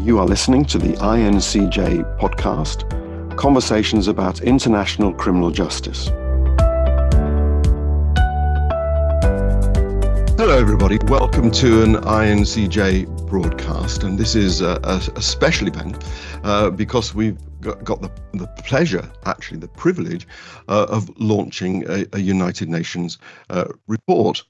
You are listening to the INCJ podcast, Conversations about International Criminal Justice. Hello, everybody. Welcome to an INCJ broadcast. And this is a special event because we've got the pleasure, actually the privilege, of launching a United Nations report.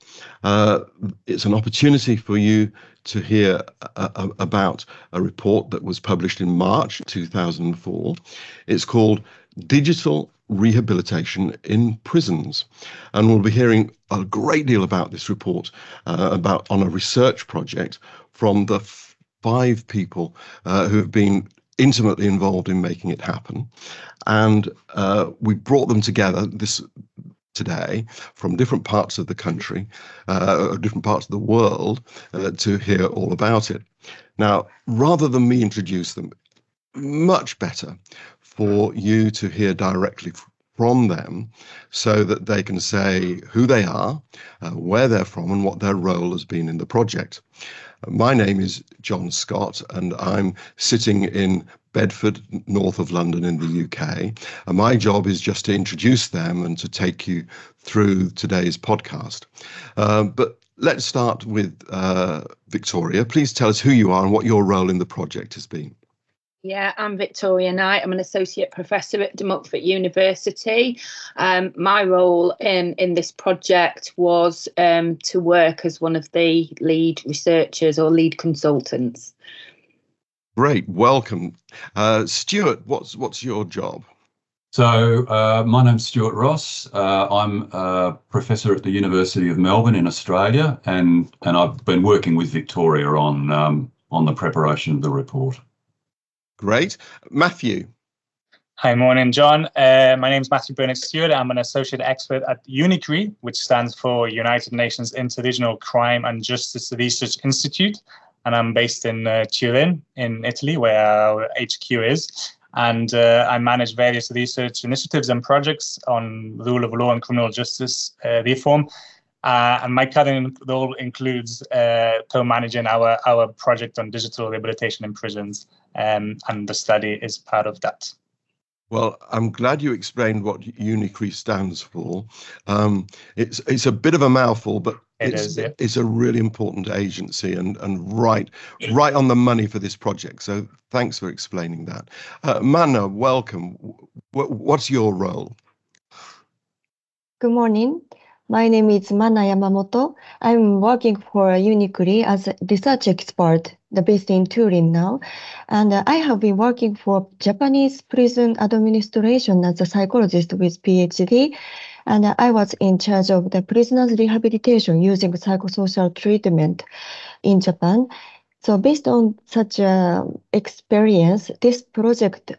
It's an opportunity for you to hear about a report that was published in March 2004. It's called Digital Rehabilitation in Prisons. And we'll be hearing a great deal about this report on a research project from the 5 people who have been intimately involved in making it happen. And we brought them together today from different parts of the country, different parts of the world, to hear all about it. Now, rather than me introduce them, much better for you to hear directly from them so that they can say who they are, where they're from, and what their role has been in the project. My name is John Scott, and I'm sitting in Bedford, north of London in the UK. And my job is just to introduce them and to take you through today's podcast. But let's start with Victoria. Please tell us who you are and what your role in the project has been. Yeah, I'm Victoria Knight. I'm an associate professor at De Montfort University. My role in this project was to work as one of the lead researchers or lead consultants. Great, welcome. Stuart, what's your job? So my name's Stuart Ross. I'm a professor at the University of Melbourne in Australia, and I've been working with Victoria on the preparation of the report. Great. Matthew. Hi, morning, John. My name is Matthew Burnett-Stewart. I'm an associate expert at UNICRI, which stands for United Nations Interdigital Crime and Justice Research Institute. And I'm based in Turin, in Italy, where our HQ is. And I manage various research initiatives and projects on rule of law and criminal justice reform. And my current role includes co-managing our project on digital rehabilitation in prisons, and the study is part of that. Well, I'm glad you explained what UNICRI stands for. It's a bit of a mouthful, but it's a really important agency and right on the money for this project. So thanks for explaining that. Mana, welcome. What's your role? Good morning. My name is Mana Yamamoto. I'm working for UNICRI as a research expert based in Turin now. And I have been working for Japanese prison administration as a psychologist with PhD. And I was in charge of the prisoners' rehabilitation using psychosocial treatment in Japan. So based on such experience, this project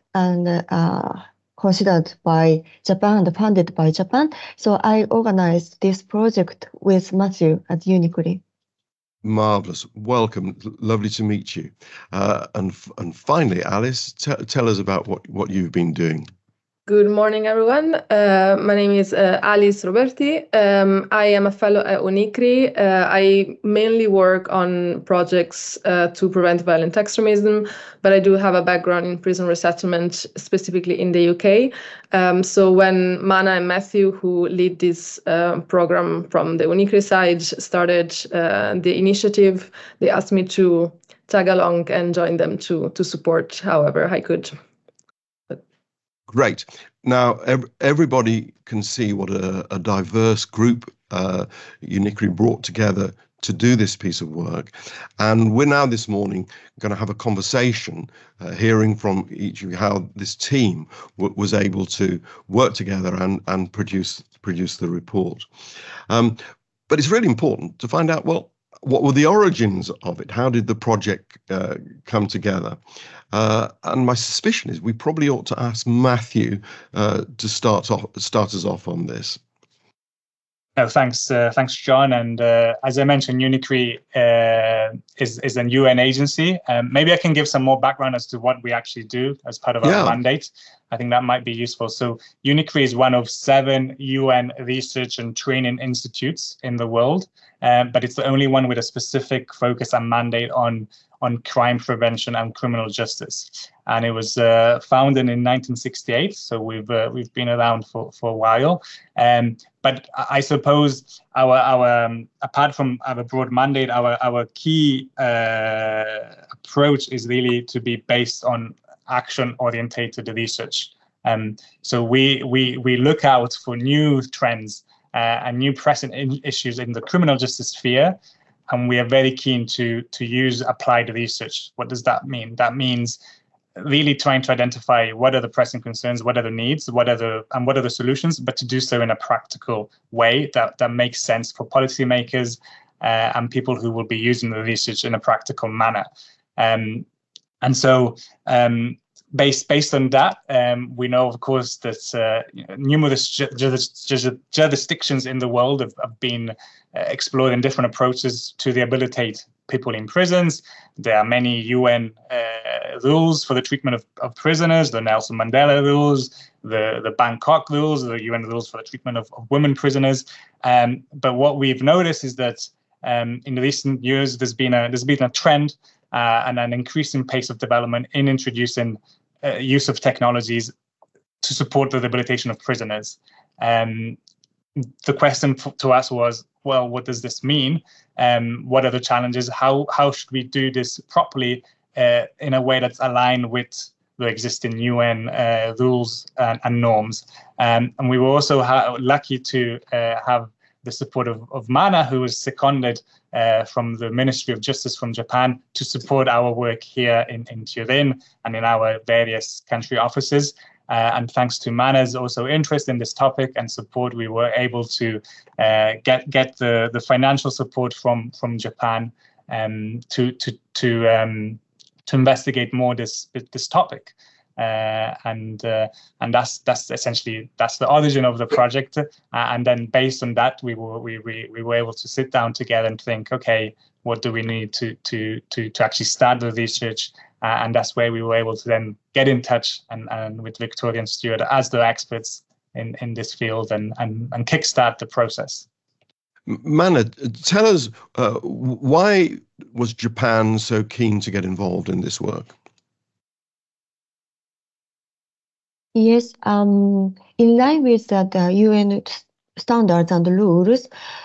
considered by Japan and funded by Japan. So I organized this project with Matthew at UNICRI. Marvelous. Welcome. Lovely to meet you. And finally, Alice, tell us about what you've been doing. Good morning, everyone. My name is Alice Roberti. I am a fellow at UNICRI. I mainly work on projects to prevent violent extremism, but I do have a background in prison resettlement, specifically in the UK. So when Mana and Matthew, who lead this program from the UNICRI side, started the initiative, they asked me to tag along and join them to support however I could. Great. Now, everybody can see what a diverse group UNICRI brought together to do this piece of work. And we're now this morning going to have a conversation, hearing from each of you how this team was able to work together and produce the report. But it's really important to find out, well, what were the origins of it? How did the project come together? And my suspicion is we probably ought to ask Matthew to start us off on this. No, thanks, John. And as I mentioned, UNICRI is a UN agency. Maybe I can give some more background as to what we actually do as part of our mandate. I think that might be useful. So UNICRI is one of 7 UN research and training institutes in the world. but it's the only one with a specific focus and mandate on crime prevention and criminal justice. And it was founded in 1968, so we've been around for a while. But I suppose our apart from our broad mandate, our key approach is really to be based on action-orientated research. So we look out for new trends and new present issues in the criminal justice sphere, and we are very keen to use applied research. What does that mean? That means really trying to identify what are the pressing concerns, what are the needs, what are the solutions, but to do so in a practical way that makes sense for policymakers and people who will be using the research in a practical manner. And so based on that, we know, of course, that numerous jurisdictions in the world have been exploring different approaches to rehabilitate people in prisons. There are many UN rules for the treatment of prisoners, the Nelson Mandela rules, the Bangkok rules, the UN rules for the treatment of women prisoners. But what we've noticed is that in the recent years, there's been a trend and an increasing pace of development in introducing use of technologies to support the rehabilitation of prisoners. The question to us was, well, what does this mean? What are the challenges? How should we do this properly in a way that's aligned with the existing UN rules and norms? And we were also lucky to have the support of Mana, who was seconded from the Ministry of Justice from Japan to support our work here in Turin and in our various country offices. And thanks to Mana's also interest in this topic and support, we were able to get the financial support from Japan to investigate more this topic. And that's essentially the origin of the project. And then based on that, we were able to sit down together and think, okay, what do we need to actually start the research? And that's where we were able to then get in touch and with Victoria and Stuart as the experts in this field and kickstart the process. Mana, tell us, why was Japan so keen to get involved in this work? Yes, in line with the UN standards and rules,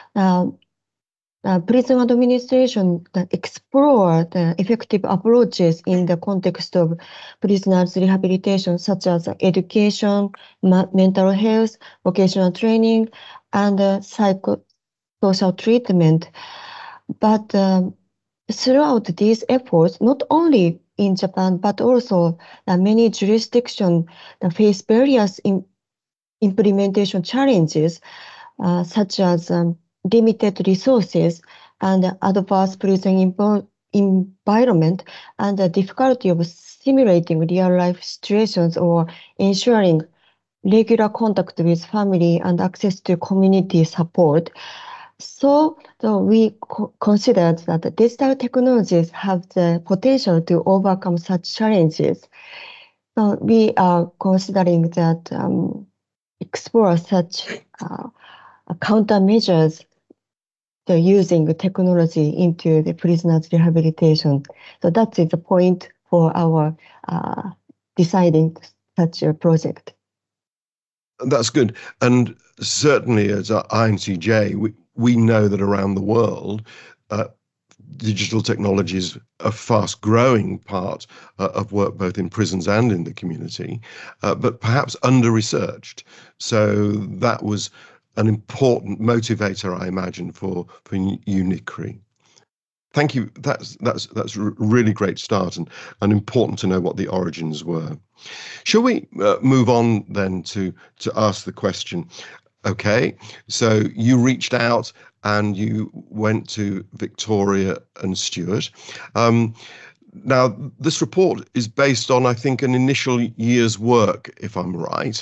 prison administration explore the effective approaches in the context of prisoners' rehabilitation, such as education, mental health, vocational training, and psychosocial treatment. But throughout these efforts, not only in Japan, but also many jurisdictions face various implementation challenges, such as limited resources and adverse prison environment, and the difficulty of simulating real-life situations or ensuring regular contact with family and access to community support. So we considered that the digital technologies have the potential to overcome such challenges. So we are considering that explore such countermeasures using technology into the prisoners' rehabilitation. So that is the point for our deciding such a project. That's good. And certainly as INCJ, we know that around the world, digital technology is a fast-growing part of work both in prisons and in the community, but perhaps under-researched. So that was an important motivator, I imagine, for UNICRI. Thank you. That's a really great start and important to know what the origins were. Shall we move on then to ask the question? Okay, so you reached out and you went to Victoria and Stuart. Now, this report is based on, I think, an initial year's work, if I'm right.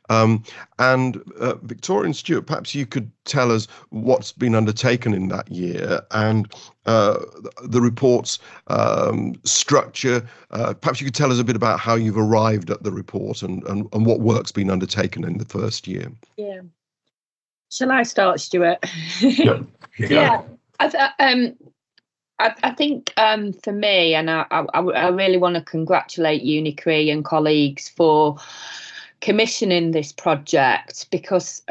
And Victoria and Stuart, perhaps you could tell us what's been undertaken in that year and the report's structure. Perhaps you could tell us a bit about how you've arrived at the report and what work's been undertaken in the first year. Yeah. Shall I start, Stuart? Yeah. I think for me, and I really want to congratulate UniCRE and colleagues for commissioning this project, because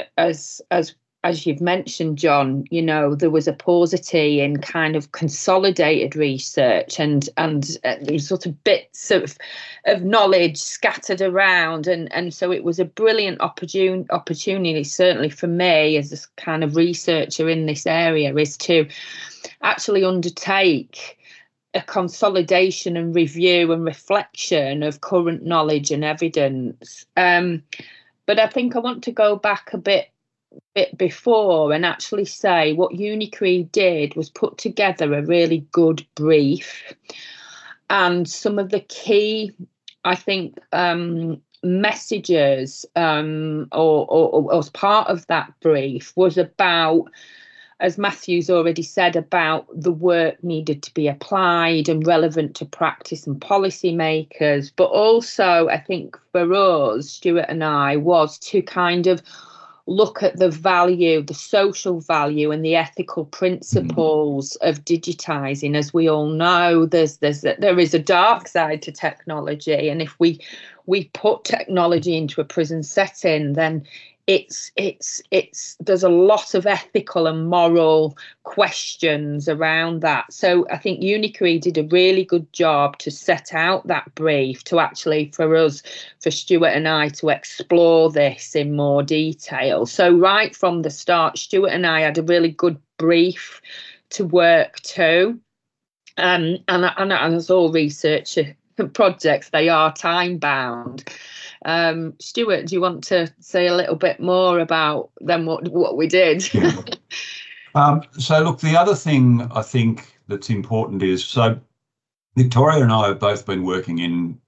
as you've mentioned, John, you know, there was a paucity in kind of consolidated research and these sort of bits of knowledge scattered around, and so it was a brilliant opportunity, certainly for me as a kind of researcher in this area, is to actually undertake a consolidation and review and reflection of current knowledge and evidence. But I think I want to go back a bit before and actually say what UniCRE did was put together a really good brief, and some of the key, I think, messages or as part of that brief was about, as Matthew's already said, about the work needed to be applied and relevant to practice and policy makers. But also, I think for us, Stuart and I, was to kind of look at the value, the social value and the ethical principles of digitising. As we all know, there is a dark side to technology, and if we put technology into a prison setting, then there's a lot of ethical and moral questions around that. So I think UniCRE did a really good job to set out that brief, to actually, for Stuart and I, to explore this in more detail. So right from the start, Stuart and I had a really good brief to work to, and as all research projects, they are time bound. Stuart, do you want to say a little bit more about then what we did? Yeah. So look, the other thing I think that's important is, so Victoria and I have both been working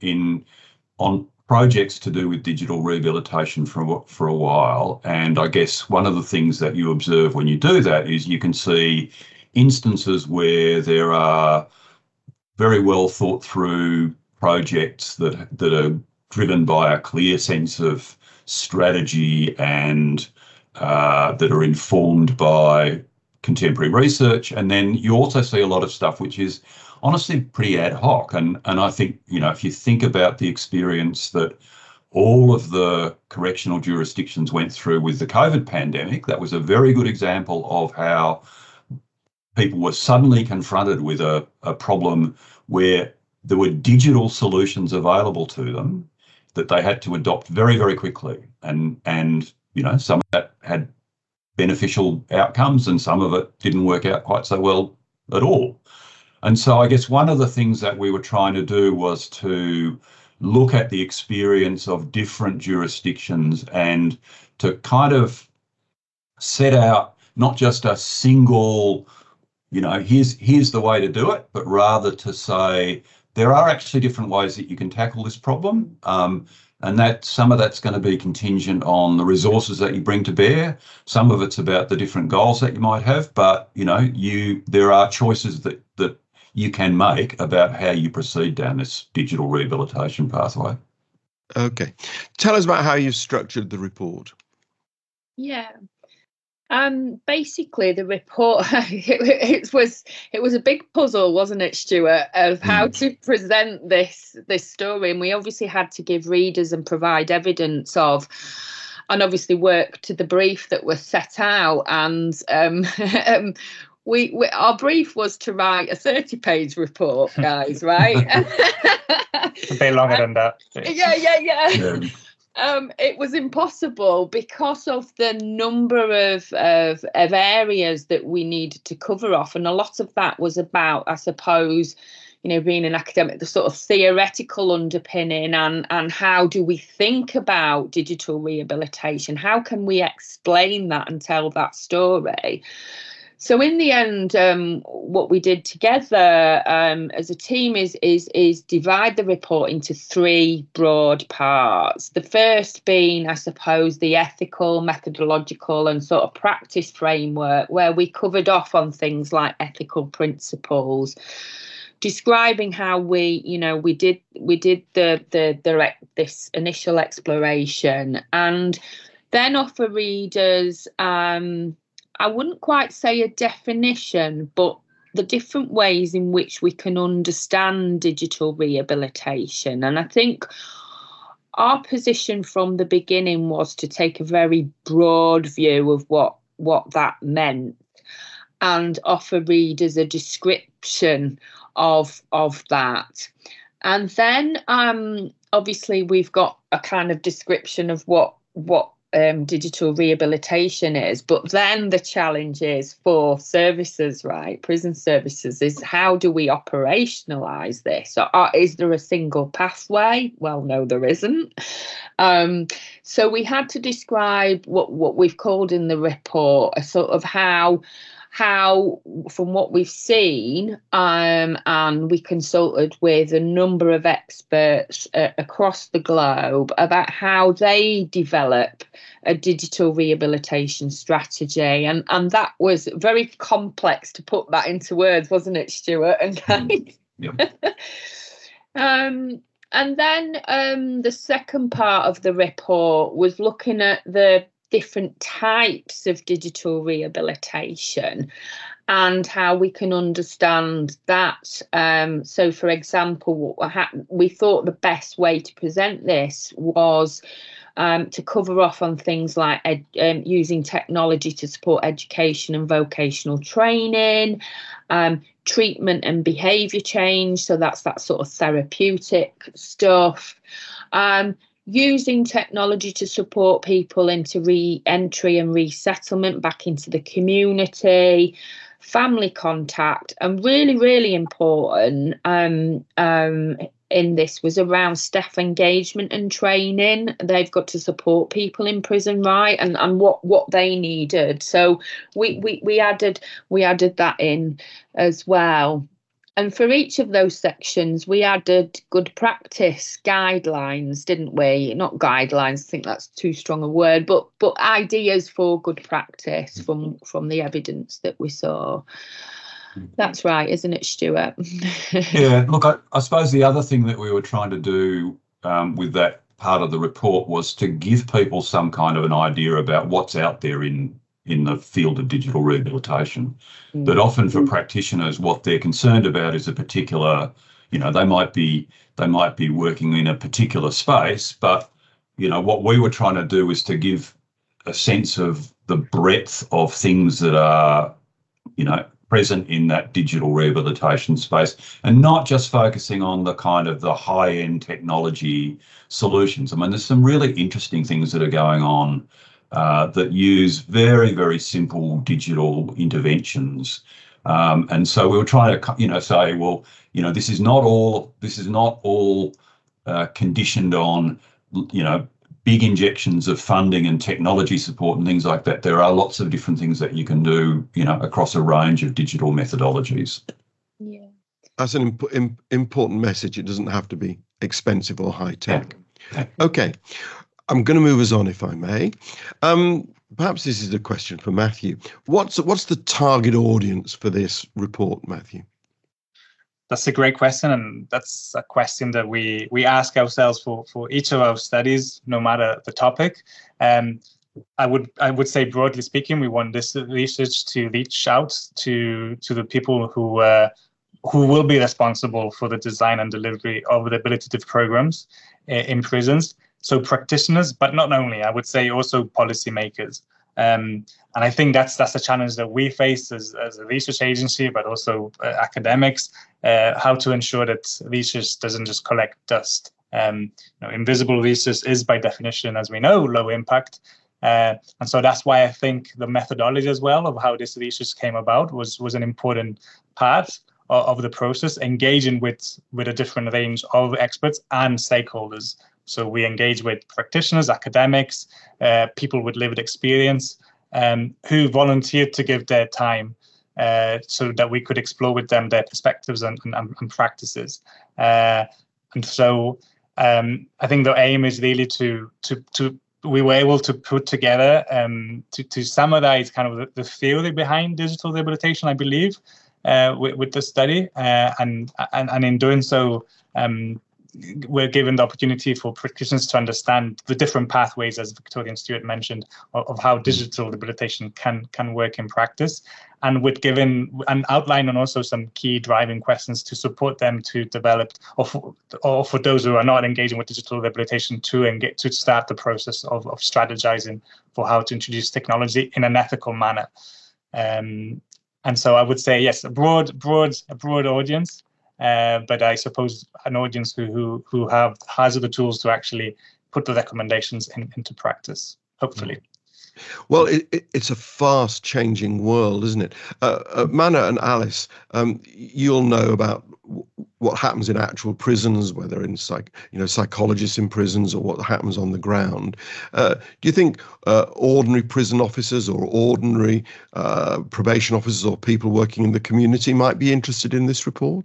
on projects to do with digital rehabilitation for a while, and I guess one of the things that you observe when you do that is you can see instances where there are very well thought through projects that are driven by a clear sense of strategy and that are informed by contemporary research. And then you also see a lot of stuff which is honestly pretty ad hoc. And I think, you know, if you think about the experience that all of the correctional jurisdictions went through with the COVID pandemic, that was a very good example of how people were suddenly confronted with a problem where there were digital solutions available to them that they had to adopt very, very quickly. And you know, some of that had beneficial outcomes and some of it didn't work out quite so well at all. And so I guess one of the things that we were trying to do was to look at the experience of different jurisdictions and to kind of set out not just a single, you know, here's the way to do it, but rather to say there are actually different ways that you can tackle this problem, and that some of that's going to be contingent on the resources that you bring to bear. Some of it's about the different goals that you might have, but you know, there are choices that you can make about how you proceed down this digital rehabilitation pathway. Okay, tell us about how you structured the report. Yeah. Basically the report, it was a big puzzle, wasn't it, Stuart, of how to present this story, and we obviously had to give readers and provide evidence of, and obviously work to the brief that was set out, and we our brief was to write a 30-page report, guys, right? A bit longer than that. Yeah. It was impossible because of the number of areas that we needed to cover off, and a lot of that was about, I suppose, you know, being an academic, the sort of theoretical underpinning and how do we think about digital rehabilitation? How can we explain that and tell that story? So in the end, what we did together as a team is divide the report into three broad parts. The first being, I suppose, the ethical, methodological and sort of practice framework, where we covered off on things like ethical principles, describing how we did this initial exploration, and then offer readers I wouldn't quite say a definition, but the different ways in which we can understand digital rehabilitation. And I think our position from the beginning was to take a very broad view of what that meant and offer readers a description of that. And then obviously we've got a kind of description of what digital rehabilitation is, but then the challenge is for services, right, prison services, is how do we operationalize this? Or is there a single pathway? Well, no, there isn't. So we had to describe what we've called in the report a sort of how from what we've seen, and we consulted with a number of experts across the globe about how they develop a digital rehabilitation strategy, and that was very complex to put that into words, wasn't it, Stuart and Kate? Yep. And then the second part of the report was looking at the different types of digital rehabilitation and how we can understand that. So, for example, we thought the best way to present this was to cover off on things like using technology to support education and vocational training, treatment and behaviour change. So that's that sort of therapeutic stuff. Using technology to support people into re-entry and resettlement back into the community, family contact, and really, really important in this was around staff engagement and training. They've got to support people in prison, right, and what they needed. So we added that in as well. And for each of those sections, we added good practice guidelines, didn't we? Not guidelines, I think that's too strong a word, but ideas for good practice from the evidence that we saw. That's right, isn't it, Stuart? Yeah, look, I suppose the other thing that we were trying to do with that part of the report was to give people some kind of an idea about what's out there in the field of digital rehabilitation. But often for practitioners, what they're concerned about is a particular, they might be working in a particular space, but what we were trying to do is to give a sense of the breadth of things that are present in that digital rehabilitation space, and not just focusing on the kind of the high-end technology solutions. I mean, there's some really interesting things that are going on that use very, very simple digital interventions. And so we were trying to, say, well, this is not all conditioned on, big injections of funding and technology support and things like that. There are lots of different things that you can do, across a range of digital methodologies. Yeah. That's an important message. It doesn't have to be expensive or high tech. Yeah. Okay. I'm going to move us on, if I may. Perhaps this is a question for Matthew. What's the target audience for this report, Matthew? That's a great question, and that's a question that we ask ourselves for each of our studies, no matter the topic. I would say, broadly speaking, we want this research to reach out to the people who will be responsible for the design and delivery of rehabilitative programs in prisons. So practitioners, but not only, I would say also policymakers. And I think that's a challenge that we face as a research agency, but also academics, how to ensure that research doesn't just collect dust. Invisible research is, by definition, as we know, low impact. And so that's why I think the methodology as well of how this research came about was an important part of the process, engaging with a different range of experts and stakeholders. So we engage with practitioners, academics, people with lived experience, who volunteered to give their time so that we could explore with them their perspectives and practices. And so I think the aim is really to we were able to put together to summarize kind of the theory behind digital rehabilitation, I believe, with the study, and in doing so, we're given the opportunity for practitioners to understand the different pathways, as Victoria and Stuart mentioned, of how digital rehabilitation can work in practice, and with given an outline and also some key driving questions to support them to develop, or for those who are not engaging with digital rehabilitation to start the process of strategizing for how to introduce technology in an ethical manner. And so I would say, yes, a broad audience, but I suppose an audience who has the tools to actually put the recommendations into practice, hopefully. Well, it's a fast changing world, isn't it? Mana and Alice, you'll know about what happens in actual prisons, whether in psychologists in prisons or what happens on the ground. Do you think ordinary prison officers or ordinary probation officers or people working in the community might be interested in this report?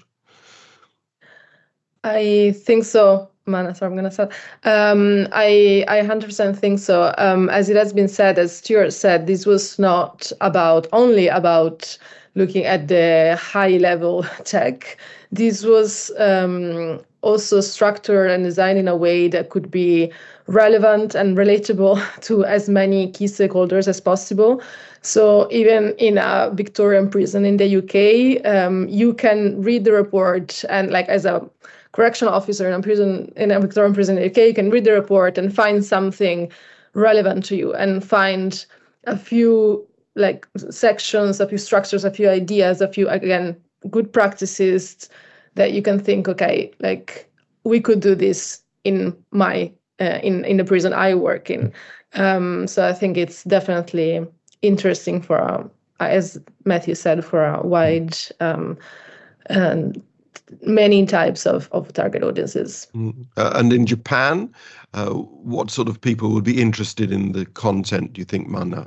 I think so, Mana. So I'm going to start. I 100% think so. As it has been said, as Stuart said, this was not only about looking at the high-level tech. This was also structured and designed in a way that could be relevant and relatable to as many key stakeholders as possible. So even in a Victorian prison in the UK, you can read the report, and like as a correctional officer in a Victorian prison in the UK, you can read the report and find something relevant to you, and find a few sections, a few structures, a few ideas, a few, again, good practices that you can think, okay, we could do this in my in the prison I work in. So I think it's definitely interesting for, as Matthew said, for a wide and many types of target audiences. And in Japan, what sort of people would be interested in the content, do you think, Mana?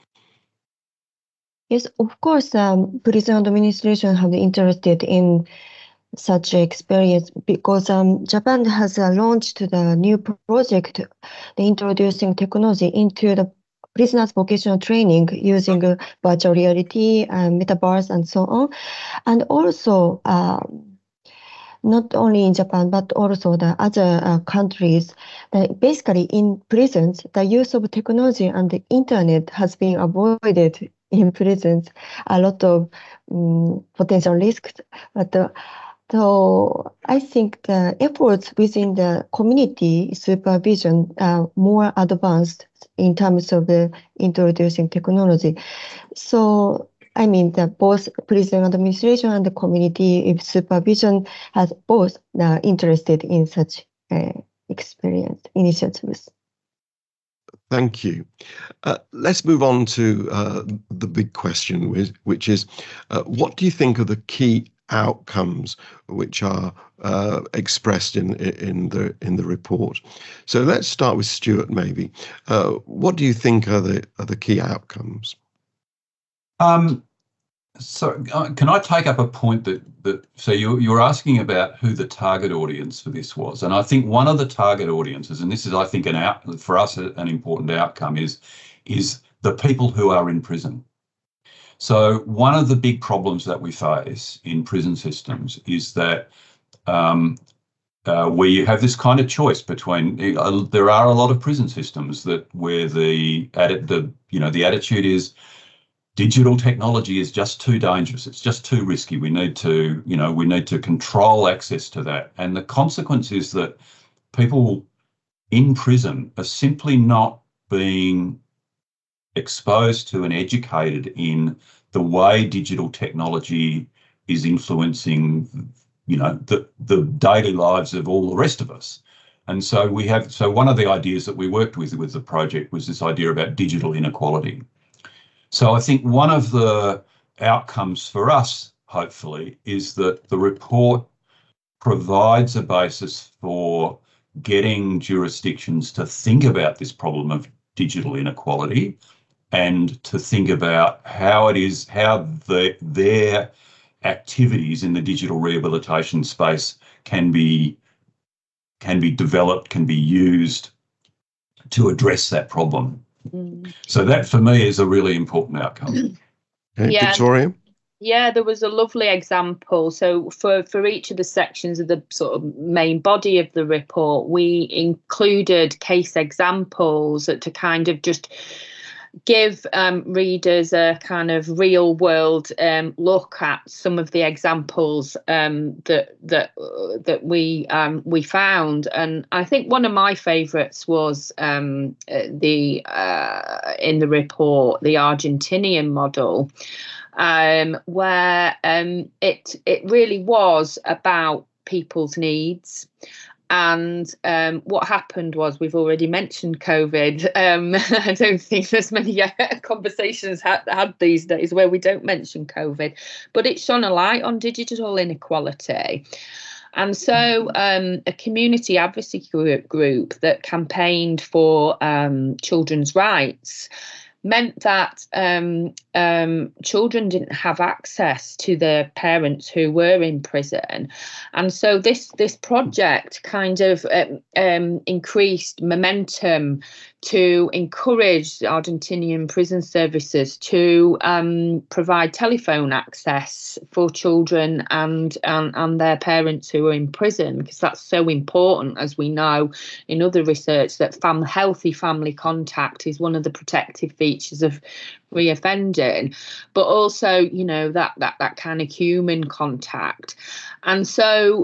Yes, of course, prison administration have been interested in such experience because Japan has launched the new project, the introducing technology into the prisoners' vocational training using virtual reality and metaverse and so on. And also, not only in Japan, but also the other countries, basically in prisons, the use of technology and the internet has been avoided in prisons, a lot of potential risks. But so I think the efforts within the community supervision are more advanced in terms of introducing technology. So I mean, both prison administration and the community supervision has both interested in such experience initiatives. Thank you. Let's move on to the big question, which is, what do you think are the key outcomes which are expressed in the report? So let's start with Stuart, maybe. What do you think are the key outcomes? So can I take up a point that so you're asking about who the target audience for this was, and I think one of the target audiences, and this is, I think, for us an important outcome, is the people who are in prison. So one of the big problems that we face in prison systems is that where you have this kind of choice between, there are a lot of prison systems where the attitude is, digital technology is just too dangerous. It's just too risky. We need to control access to that. And the consequence is that people in prison are simply not being exposed to and educated in the way digital technology is influencing, the daily lives of all the rest of us. And so one of the ideas that we worked with the project was this idea about digital inequality. So I think one of the outcomes for us, hopefully, is that the report provides a basis for getting jurisdictions to think about this problem of digital inequality and to think about how their activities in the digital rehabilitation space can be developed, can be used to address that problem. So that, for me, is a really important outcome. Okay, Yeah. Victoria? Yeah, there was a lovely example. So for each of the sections of the sort of main body of the report, we included case examples to kind of just give readers a kind of real world look at some of the examples that we found. And I think one of my favourites was in the report, the Argentinian model, where it really was about people's needs. And what happened was, we've already mentioned COVID. I don't think there's many conversations had these days where we don't mention COVID, but it shone a light on digital inequality. And so a community advocacy group that campaigned for children's rights meant that children didn't have access to their parents who were in prison. And so this project kind of increased momentum to encourage the Argentinian prison services to provide telephone access for children and their parents who are in prison, because that's so important, as we know in other research, that healthy family contact is one of the protective features of reoffending, but also, you know, that kind of human contact. And so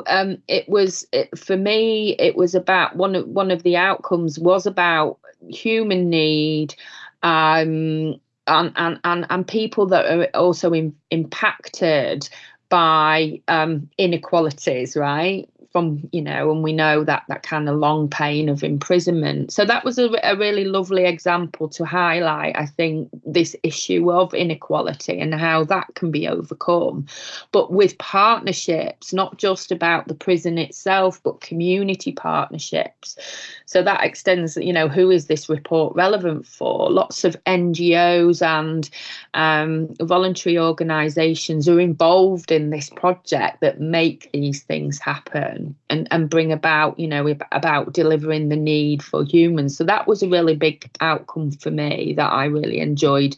for me, it was about one of the outcomes was about human need, and people that are also impacted by inequalities, right? From, you know, and we know that kind of long pain of imprisonment. So that was a really lovely example to highlight, I think, this issue of inequality and how that can be overcome, but with partnerships, not just about the prison itself, but community partnerships. So that extends, you know, who is this report relevant for? Lots of NGOs and voluntary organisations are involved in this project that make these things happen. And bring about, you know, about delivering the need for humans. So that was a really big outcome for me that I really enjoyed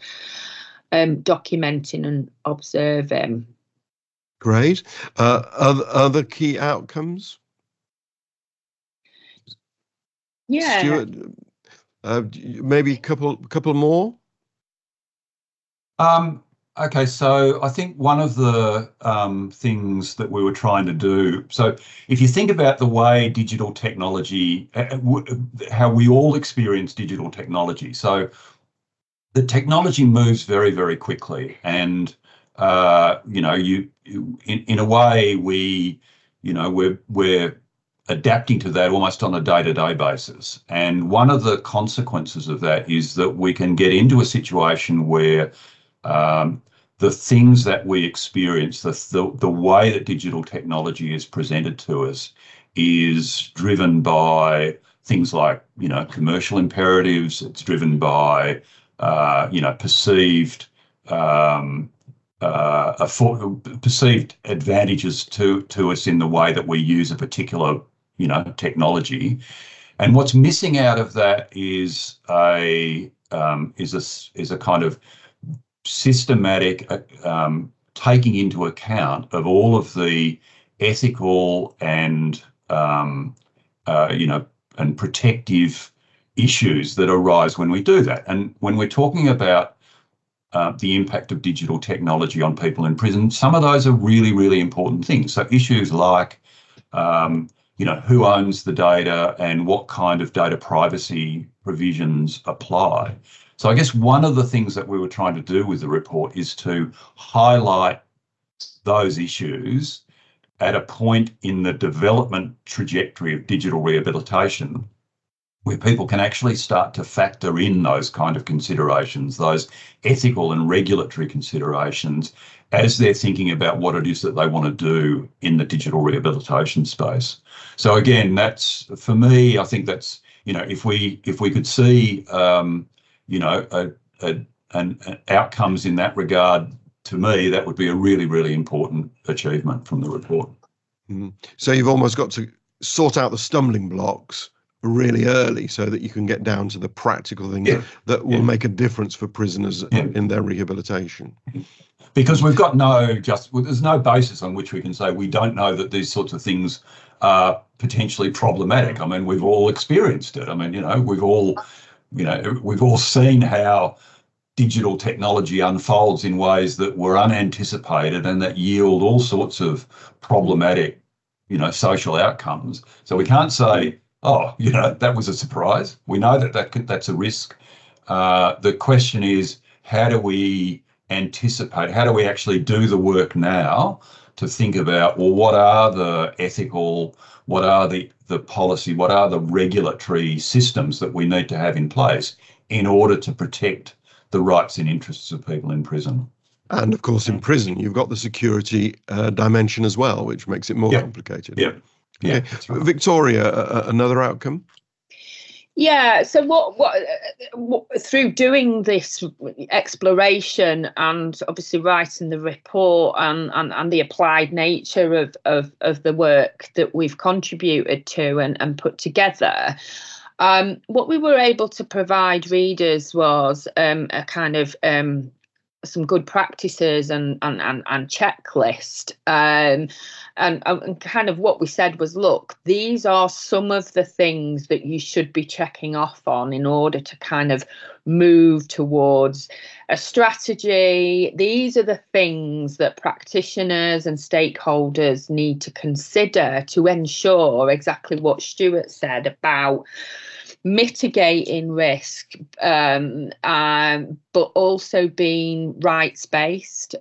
documenting and observing. Great. Other key outcomes? Yeah. Stuart, maybe a couple more? Okay, so I think one of the things that we were trying to do, so if you think about the way digital technology, how we all experience digital technology, so the technology moves very, very quickly, and you know, in a way we're adapting to that almost on a day-to-day basis. And one of the consequences of that is that we can get into a situation where the things that we experience, the way that digital technology is presented to us, is driven by things like, you know, commercial imperatives. It's driven by, you know, perceived advantages to us in the way that we use a particular, you know, technology. And what's missing out of that is a kind of systematic taking into account of all of the ethical and you know, and protective issues that arise when we do that. And when we're talking about the impact of digital technology on people in prison, some of those are really, really important things. So issues like you know, who owns the data and what kind of data privacy provisions apply. So I guess one of the things that we were trying to do with the report is to highlight those issues at a point in the development trajectory of digital rehabilitation where people can actually start to factor in those kind of considerations, those ethical and regulatory considerations, as they're thinking about what it is that they want to do in the digital rehabilitation space. So again, that's, for me, I think that's, you know, if we could see you know, and outcomes in that regard, to me, that would be a really, really important achievement from the report. Mm. So you've almost got to sort out the stumbling blocks really early so that you can get down to the practical things that will make a difference for prisoners in their rehabilitation. Because we've got there's no basis on which we can say we don't know that these sorts of things are potentially problematic. I mean, we've all experienced it. I mean, we've all seen how digital technology unfolds in ways that were unanticipated and that yield all sorts of problematic, social outcomes. So we can't say, that was a surprise. We know that's a risk. The question is, how do we anticipate, how do we actually do the work now to think about, well, what are the ethical, what are the policy, what are the regulatory systems that we need to have in place in order to protect the rights and interests of people in prison? And of course, in prison, you've got the security dimension as well, which makes it more complicated. Yeah. Okay. Right. Victoria, another outcome? Yeah. So what through doing this exploration and obviously writing the report and the applied nature of the work that we've contributed to and put together, what we were able to provide readers was a kind of some good practices and checklist. And kind of what we said was, look, these are some of the things that you should be checking off on in order to kind of move towards a strategy. These are the things that practitioners and stakeholders need to consider to ensure exactly what Stuart said about mitigating risk, but also being rights-based,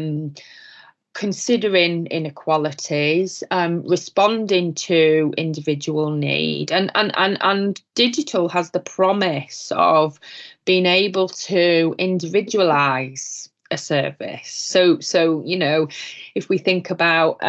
considering inequalities, responding to individual need, and digital has the promise of being able to individualize a service. So if we think about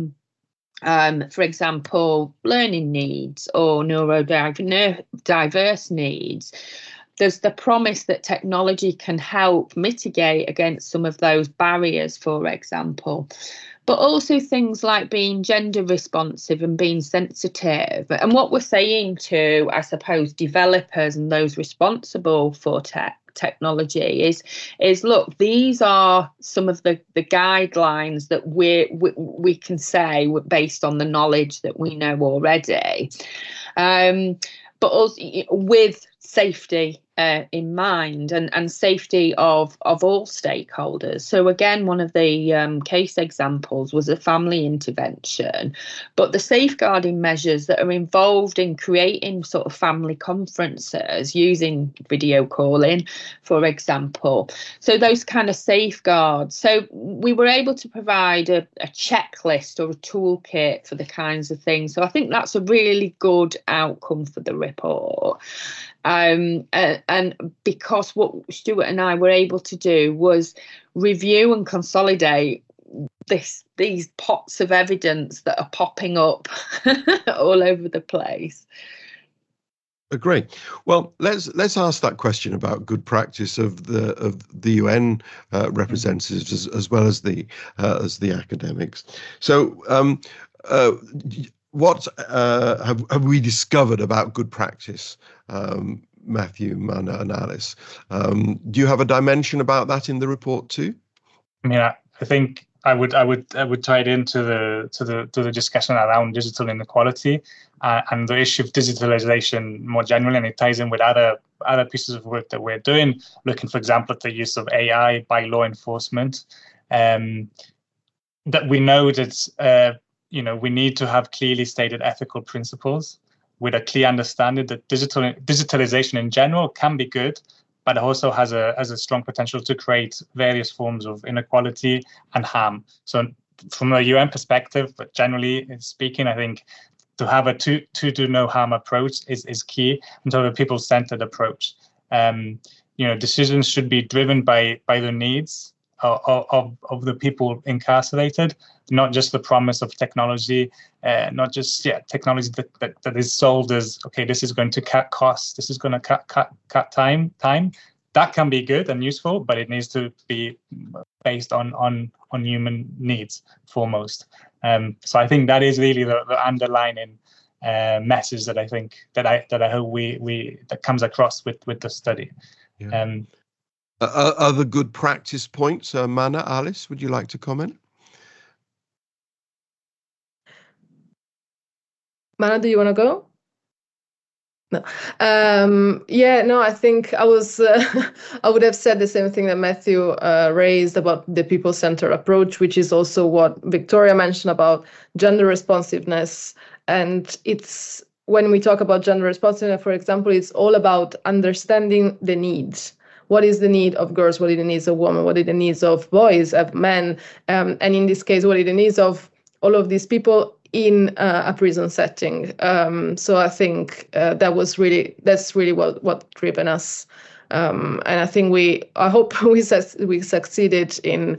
for example, learning needs or neurodiverse needs, there's the promise that technology can help mitigate against some of those barriers, for example, but also things like being gender responsive and being sensitive. And what we're saying to, I suppose, developers and those responsible for technology is look, these are some of the guidelines that we can say based on the knowledge that we know already, but also with safety in mind and safety of all stakeholders. So again, one of the case examples was a family intervention, but the safeguarding measures that are involved in creating sort of family conferences using video calling, for example. So those kind of safeguards. So we were able to provide a checklist or a toolkit for the kinds of things. So I think that's a really good outcome for the report. And because what Stuart and I were able to do was review and consolidate these pots of evidence that are popping up all over the place. Great. Well, let's ask that question about good practice of the UN representatives as well as the academics. So, what have we discovered about good practice, Matthew, Mana, and Alice? Do you have a dimension about that in the report too? I mean, I think I would tie it into the discussion around digital inequality and the issue of digitalization more generally, and it ties in with other pieces of work that we're doing, looking, for example, at the use of AI by law enforcement. That we know that we need to have clearly stated ethical principles with a clear understanding that digitalization in general can be good, but also has a strong potential to create various forms of inequality and harm. So from a UN perspective, but generally speaking, I think to have a to do no harm approach is key, and to have a people-centered approach. Decisions should be driven by the needs of the people incarcerated, not just the promise of technology, not just technology that is sold as, okay, this is going to cut costs, this is going to cut time. That can be good and useful, but it needs to be based on human needs foremost. So I think that is really the underlining message that I think that I hope that comes across with the study. Yeah. Other good practice points, Mana, Alice, would you like to comment? Mana, do you want to go? No. I think I was. I would have said the same thing that Matthew raised about the people-centered approach, which is also what Victoria mentioned about gender responsiveness. And it's when we talk about gender responsiveness, for example, it's all about understanding the needs. What is the need of girls? What are the needs of women? What are the needs of boys, of men? And in this case, what are the needs of all of these people in a prison setting? So I think that's really what driven us. And I think I hope we succeeded in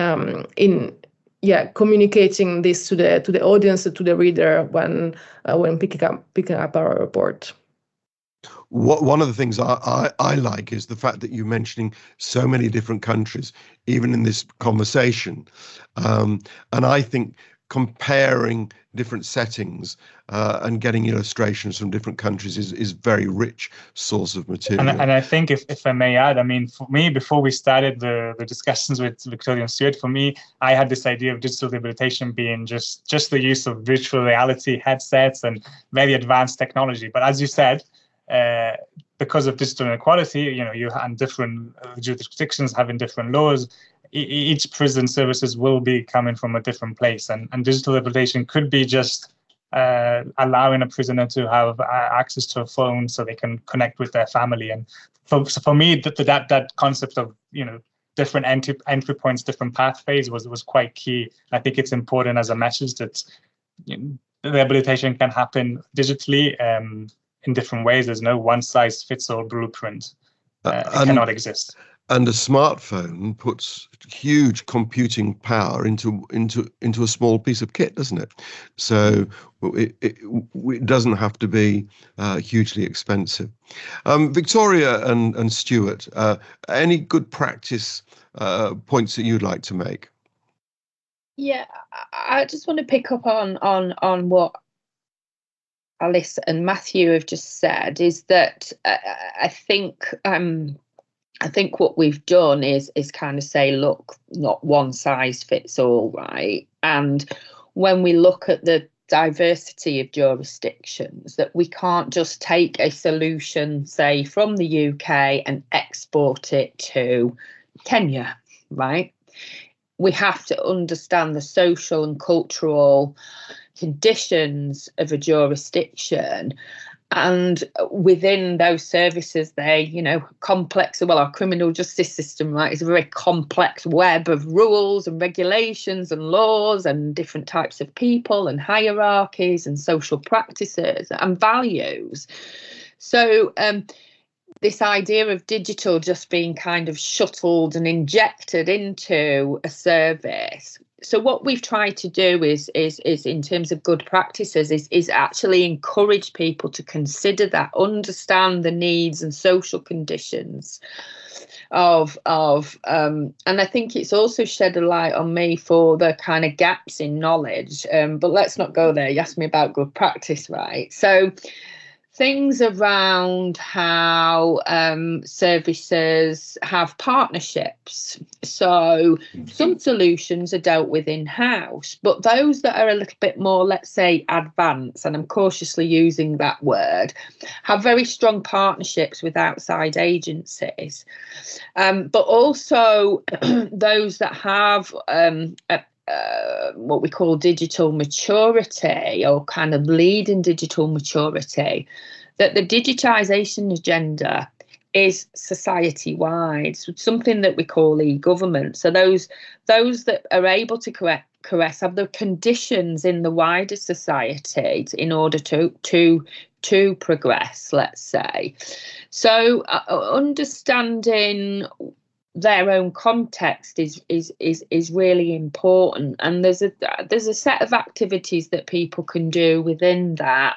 communicating this to the audience, to the reader when picking up our report. One of the things I like is the fact that you're mentioning so many different countries, even in this conversation. And I think comparing different settings and getting illustrations from different countries is very rich source of material. And I think if I may add, I mean, for me, before we started the discussions with Victoria and Stuart, for me, I had this idea of digital rehabilitation being just the use of virtual reality headsets and very advanced technology. But as you said, because of digital inequality, you and different jurisdictions having different laws, each prison services will be coming from a different place, and digital rehabilitation could be just allowing a prisoner to have access to a phone so they can connect with their family. And for me, that concept of different entry points, different pathways was quite key. I think it's important as a message that rehabilitation can happen digitally in different ways. There's no one-size-fits-all blueprint. It cannot exist. And a smartphone puts huge computing power into a small piece of kit, doesn't it? So it doesn't have to be hugely expensive. Victoria and Stuart, any good practice points that you'd like to make? Yeah, I just want to pick up on what Alice and Matthew have just said, is that I think what we've done is kind of say, look, not one size fits all, right? And when we look at the diversity of jurisdictions, that we can't just take a solution, say, from the UK and export it to Kenya, right? We have to understand the social and cultural conditions of a jurisdiction, and within those services, they, complex. Well, our criminal justice system, right, is a very complex web of rules and regulations and laws and different types of people and hierarchies and social practices and values. So this idea of digital just being kind of shuttled and injected into a service. So what we've tried to do is in terms of good practices is actually encourage people to consider that, understand the needs and social conditions of and I think it's also shed a light on me for the kind of gaps in knowledge. But let's not go there. You asked me about good practice, right? So things around how services have partnerships. So some solutions are dealt with in-house, but those that are a little bit more, let's say, advanced, and I'm cautiously using that word, have very strong partnerships with outside agencies. But also those that have what we call digital maturity, or kind of lead in digital maturity, that the digitisation agenda is society-wide, so something that we call e-government. So those that are able to caress have the conditions in the wider society in order to progress, let's say. So understanding their own context is really important, and there's a set of activities that people can do within that.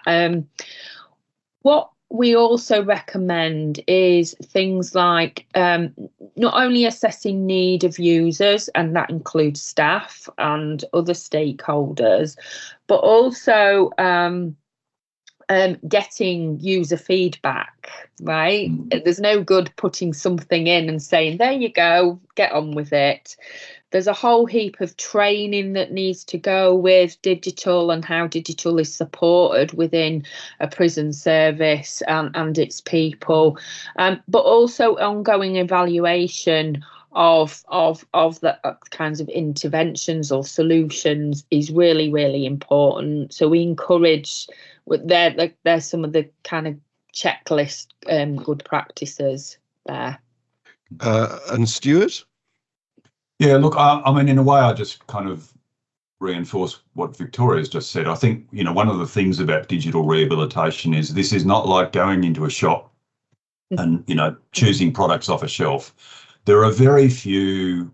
What we also recommend is things like not only assessing need of users, and that includes staff and other stakeholders, but also getting user feedback, right? There's no good putting something in and saying, there you go, get on with it. There's a whole heap of training that needs to go with digital and how digital is supported within a prison service and its people, but also ongoing evaluation of the kinds of interventions or solutions is really, really important. So we encourage, there's some of the kind of checklist good practices there. And Stuart? Yeah, look, I mean, in a way, I just kind of reinforce what Victoria's just said. I think, one of the things about digital rehabilitation is this is not like going into a shop and, choosing products off a shelf. There are very few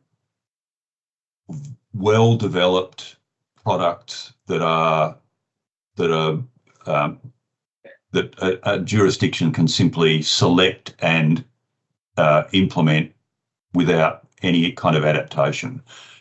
well-developed products that a jurisdiction can simply select and implement without any kind of adaptation.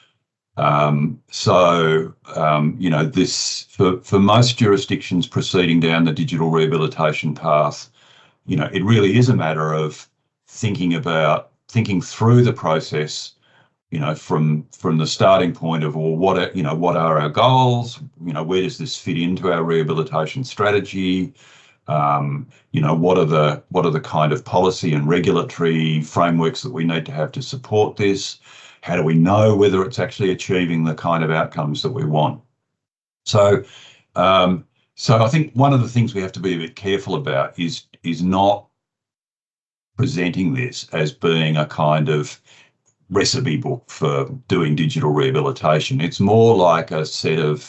This for most jurisdictions proceeding down the digital rehabilitation path, it really is a matter of thinking through the process, from the starting point of, well, what are our goals? Where does this fit into our rehabilitation strategy? What are the kind of policy and regulatory frameworks that we need to have to support this? How do we know whether it's actually achieving the kind of outcomes that we want? So I think one of the things we have to be a bit careful about is not presenting this as being a kind of recipe book for doing digital rehabilitation. It's more like a set of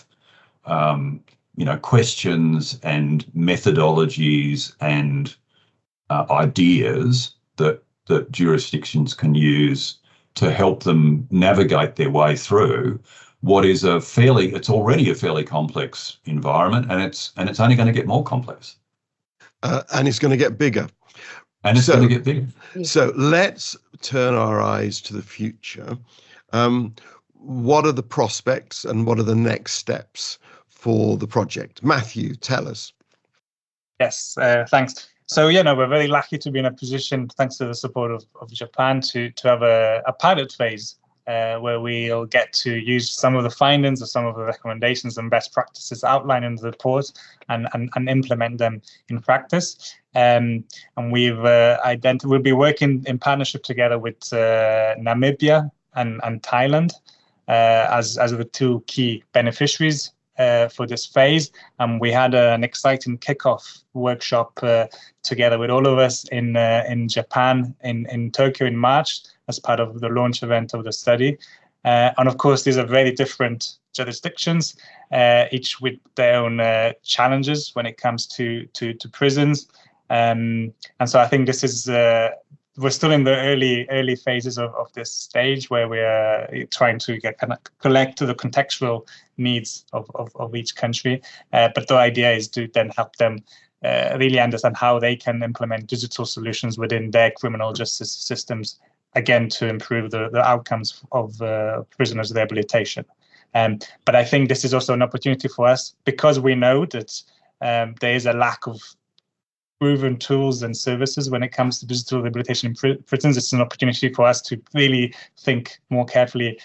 questions and methodologies and ideas that jurisdictions can use to help them navigate their way through what is it's already a fairly complex environment, and it's only going to get more complex. And it's going to get bigger. And it's going to get bigger. So let's turn our eyes to the future. What are the prospects and what are the next steps for the project? Matthew, tell us. Yes, thanks. So, we're very lucky to be in a position, thanks to the support of Japan, to have a pilot phase where we'll get to use some of the findings or some of the recommendations and best practices outlined in the report and implement them in practice. And we'll be working in partnership together with Namibia and Thailand as the two key beneficiaries for this phase. And we had an exciting kickoff workshop together with all of us in Japan, in Tokyo in March, as part of the launch event of the study. And of course, these are very different jurisdictions, each with their own challenges when it comes to prisons. And so I think this is we're still in the early phases of this stage where we are trying to collect the contextual needs of each country. But the idea is to then help them really understand how they can implement digital solutions within their criminal justice systems, again, to improve the outcomes of prisoners' rehabilitation. But I think this is also an opportunity for us, because we know that there is a lack of proven tools and services when it comes to digital rehabilitation in prisons. It's an opportunity for us to really think more carefully.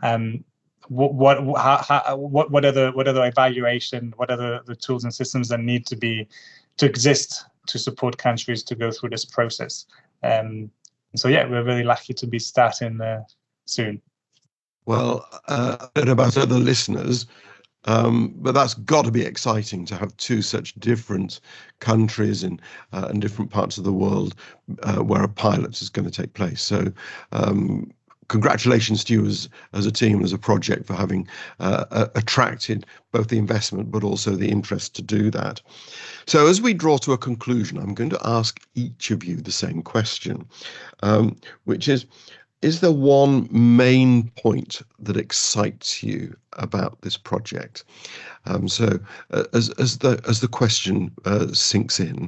What are the evaluation? What are the tools and systems that need to exist to support countries to go through this process? So we're really lucky to be starting soon. Well, I don't know about other listeners, but that's got to be exciting to have two such different countries in different parts of the world where a pilot is going to take place. So congratulations to you as a team, as a project, for having attracted both the investment but also the interest to do that. So as we draw to a conclusion, I'm going to ask each of you the same question, which is there one main point that excites you about this project? So as the question sinks in,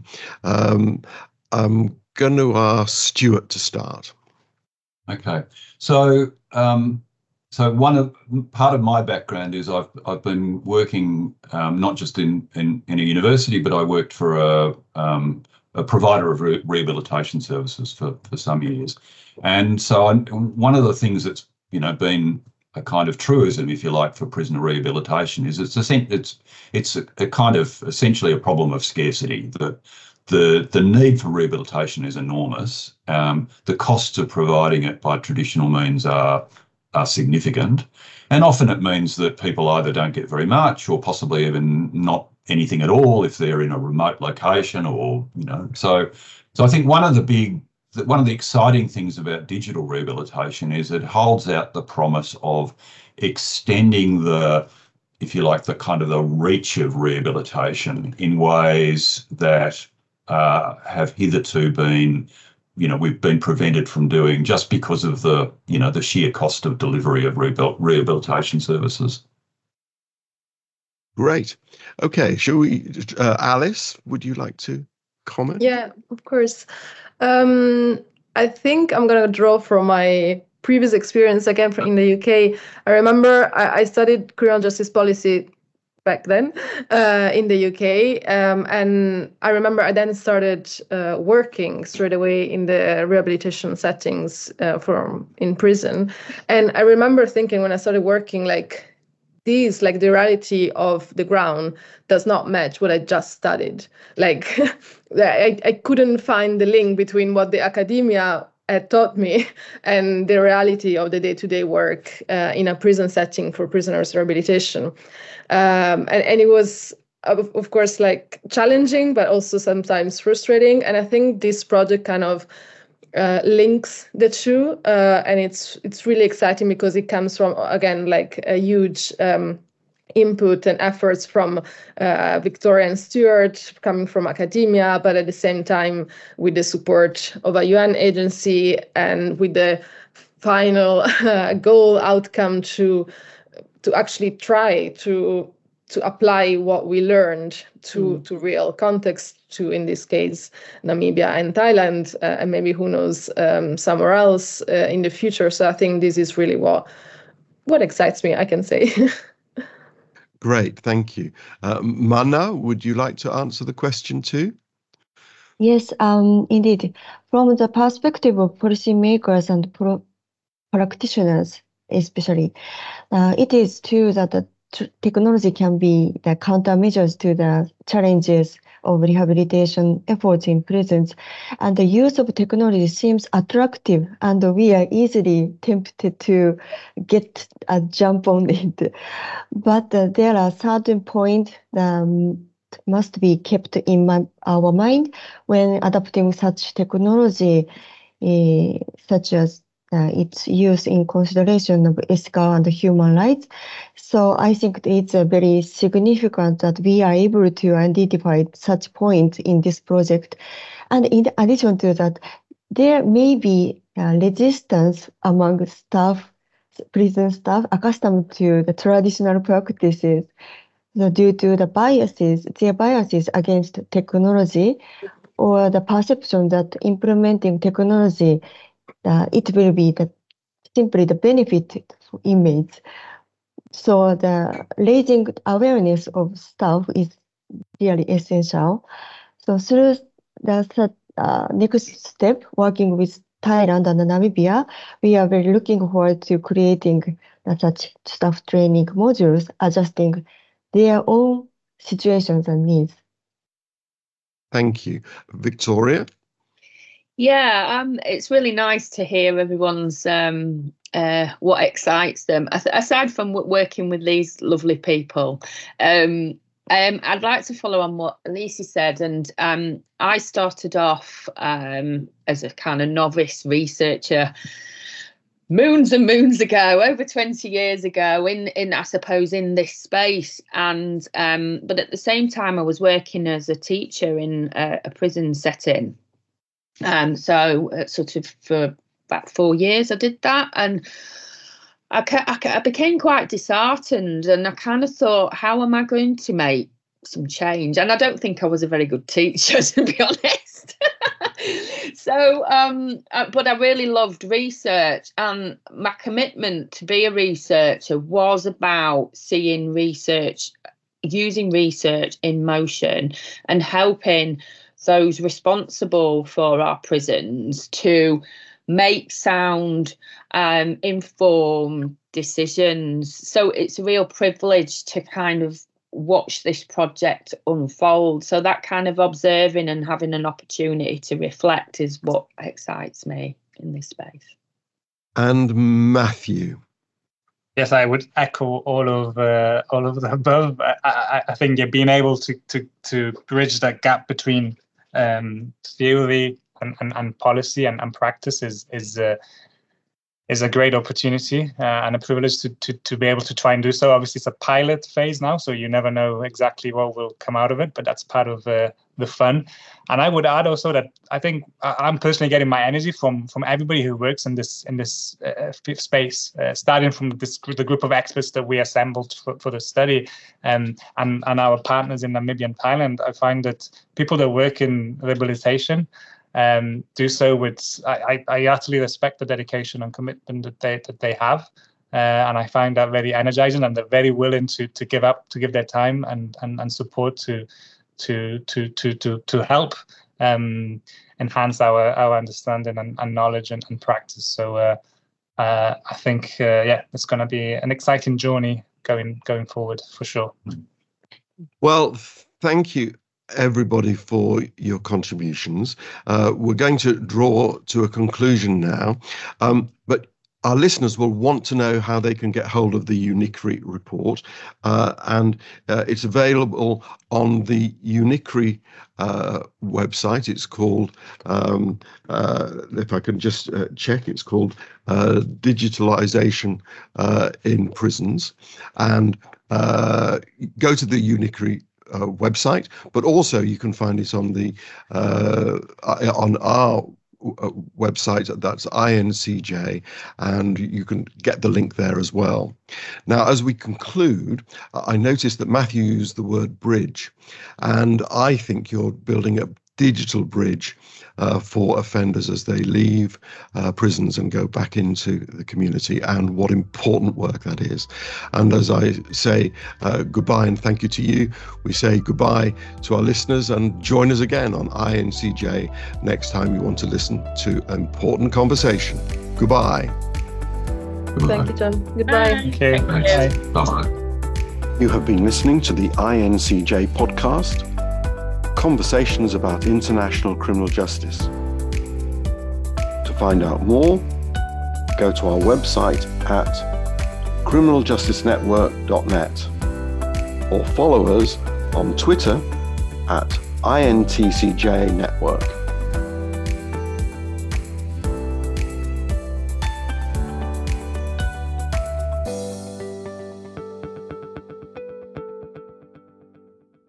I'm going to ask Stuart to start. Okay, so part of my background is I've been working not just in a university, but I worked for a provider of rehabilitation services for some years, and so one of the things that's been a kind of truism, if you like, for prisoner rehabilitation is it's a kind of essentially a problem of scarcity. The need for rehabilitation is enormous. The costs of providing it by traditional means are significant, and often it means that people either don't get very much or possibly even not anything at all if they're in a remote location, or so I think one of the exciting things about digital rehabilitation is it holds out the promise of extending the kind of the reach of rehabilitation in ways that have hitherto been we've been prevented from doing just because of the sheer cost of delivery of rehabilitation services. Great. Okay, shall we, Alice, would you like to comment? Yeah, of course. I think I'm going to draw from my previous experience again in the UK. I remember I studied criminal justice policy back then in the UK, and I remember I then started working straight away in the rehabilitation settings in prison. And I remember thinking when I started working, the reality of the ground does not match what I just studied. I couldn't find the link between what the academia had taught me and the reality of the day-to-day work in a prison setting for prisoners' rehabilitation. And it was, of course, challenging, but also sometimes frustrating. And I think this project kind of links the two, and it's really exciting because it comes from, again, a huge input and efforts from Victoria and Stuart, coming from academia, but at the same time with the support of a UN agency and with the final goal outcome to actually try to apply what we learned to real context, to, in this case, Namibia and Thailand, and maybe, who knows, somewhere else in the future. So I think this is really what excites me, I can say. Great, thank you. Mana, would you like to answer the question too? Yes, indeed. From the perspective of policymakers and practitioners, especially, it is true that the technology can be the countermeasures to the challenges of rehabilitation efforts in prisons, and the use of technology seems attractive, and we are easily tempted to get a jump on it. But there are certain points that must be kept in our mind when adopting such technology, such as its use in consideration of ethical and human rights. So I think it's very significant that we are able to identify such points in this project. And in addition to that, there may be resistance among staff, prison staff, accustomed to the traditional practices, due to their biases against technology, or the perception that implementing technology it will be simply the benefit for inmates. So the raising awareness of staff is really essential. So through the next step, working with Thailand and Namibia, we are very looking forward to creating such staff training modules, adjusting their own situations and needs. Thank you. Victoria? Yeah, it's really nice to hear everyone's what excites them. Aside from working with these lovely people, I'd like to follow on what Elise said. And I started off as a kind of novice researcher moons and moons ago, over 20 years ago, in I suppose in this space. And but at the same time, I was working as a teacher in a prison setting. So sort of for about 4 years I did that, and I became quite disheartened, and I kind of thought, how am I going to make some change? And I don't think I was a very good teacher, to be honest. But I really loved research, and my commitment to be a researcher was about seeing research, using research in motion and helping those responsible for our prisons to make sound, informed decisions. So it's a real privilege to kind of watch this project unfold. So that kind of observing and having an opportunity to reflect is what excites me in this space. And Matthew. Yes, I would echo all of the above. I think being able to bridge that gap between theory and policy and practice is a great opportunity and a privilege to be able to try and do so. Obviously, it's a pilot phase now, so you never know exactly what will come out of it, but that's part of the fun. And I would add also that I think I'm personally getting my energy from everybody who works in this space, starting from the group of experts that we assembled for the study, and our partners in Namibia and Thailand. I find that people that work in rehabilitation do so with I utterly respect the dedication and commitment that they have, and I find that very energizing, and they're very willing to give their time and support to help enhance our understanding and knowledge and practice. So I think it's going to be an exciting journey going forward for sure. Well, thank you everybody for your contributions. We're going to draw to a conclusion now, but our listeners will want to know how they can get hold of the UNICRI report, and it's available on the UNICRI website. It's called, if I can just check, it's called Digitalization in Prisons, and go to the UNICRI website, but also you can find it on the on our website, that's INCJ, and you can get the link there as well. Now, as we conclude, I noticed that Matthew used the word bridge, and I think you're building a digital bridge for offenders as they leave prisons and go back into the community, and what important work that is. And as I say goodbye and thank you to you, we say goodbye to our listeners, and join us again on INCJ next time you want to listen to an important conversation. Goodbye. Thank you, John. Goodbye. Okay. Bye. You have been listening to the INCJ podcast, Conversations about International Criminal Justice. To find out more, go to our website at criminaljusticenetwork.net or follow us on Twitter at INTCJ Network.